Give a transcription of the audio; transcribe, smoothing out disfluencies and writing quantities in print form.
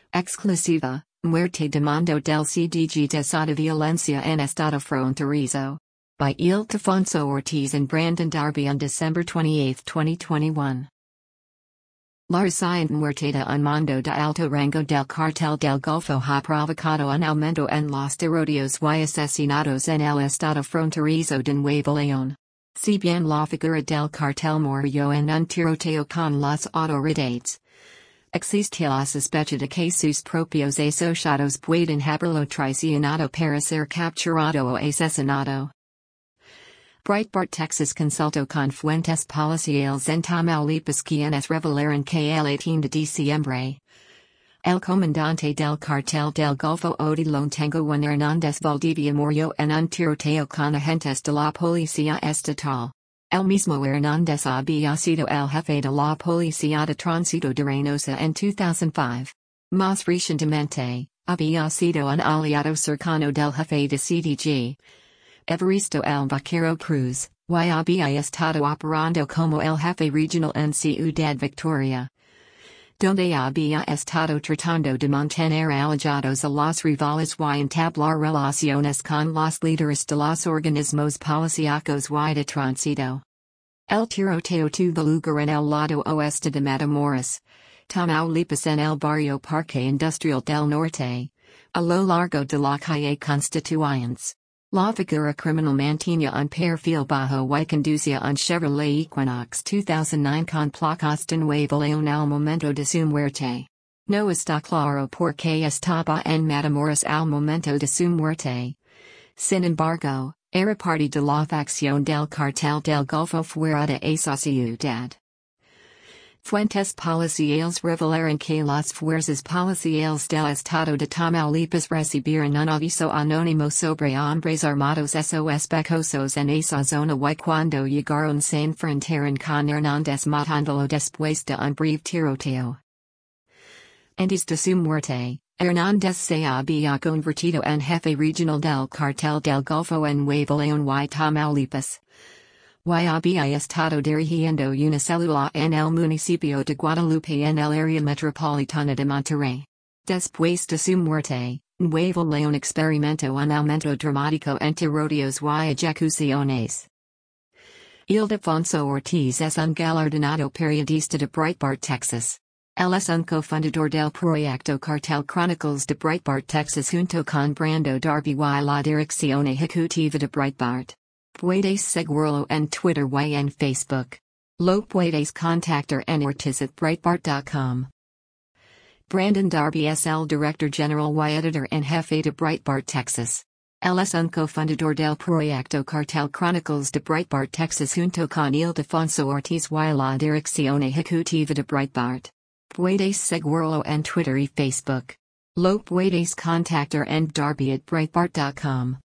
Exclusiva, Muerte de Mando del CDG de Violencia en Estado Fronterizo. By Ildefonso Ortiz and Brandon Darby on December 28, 2021. La reciente muerte de un mando de alto rango del cartel del Golfo ha provocado un aumento en los tiroteos y asesinatos en el estado fronterizo de Nuevo León. Si bien la figura del cartel murió en un tiroteo con las autoridades, existe la sospecha de que sus propios asociados pueden haberlo traicionado para ser capturado o asesinado. Breitbart Texas consultó con fuentes policiales en Tamaulipas quienes revelaron que el 18 de diciembre, el comandante del cartel del Golfo Odilon Tengo Juan Hernández Valdivia murió en un tiroteo con agentes de la policía estatal. El mismo Hernández había sido el jefe de la policía de tránsito de Reynosa en 2005. Más recientemente, había sido un aliado cercano del jefe de CDG, Evaristo el Vaquero Cruz, y había estado operando como el jefe regional en Ciudad Victoria, donde había estado tratando de mantener alejados a los rivales y entablar relaciones con los líderes de los organismos policíacos y de tránsito. El tiroteo tuvo lugar en el lado oeste de Matamoros, Tamaulipas en el barrio Parque Industrial del Norte, a lo largo de la calle Constituyentes. La figura criminal mantenía un perfil bajo y conducía un Chevrolet Equinox 2009 con placas de Nuevo León al momento de su muerte. No está claro por qué estaba en Matamoros al momento de su muerte. Sin embargo, era parte de la facción del cartel del Golfo fuera de esa ciudad. Fuentes policiales revelaron que las fuerzas policiales del estado de Tamaulipas recibieron un aviso anónimo sobre hombres armados sospechosos en esa zona y cuando llegaron se enfrentaron con Hernández matándolo después de un breve tiroteo. Antes de su muerte, Hernández se había convertido en jefe regional del cartel del Golfo en Nuevo León y Tamaulipas. Y había estado dirigiendo una célula en el municipio de Guadalupe en el área metropolitana de Monterrey. Después de su muerte, Nuevo León experimentó un aumento dramático en tiroteos y ejecuciones. Ildefonso Ortiz es un galardonado periodista de Breitbart Texas. Él es un cofundador del proyecto Cartel Chronicles de Breitbart Texas junto con Brando Darby y la dirección ejecutiva de Breitbart. Puedes seguirlo en Twitter y en Facebook. Lo puedes contactar en ortiz@breitbart.com. Brandon Darby es el director general y editor en jefe de Breitbart Texas. Él es un cofundador del proyecto Cartel Chronicles de Breitbart Texas junto con Ildefonso Ortiz y la dirección ejecutiva de Breitbart. Puedes seguirlo en Twitter y Facebook. Lo puedes contactar en darby@breitbart.com.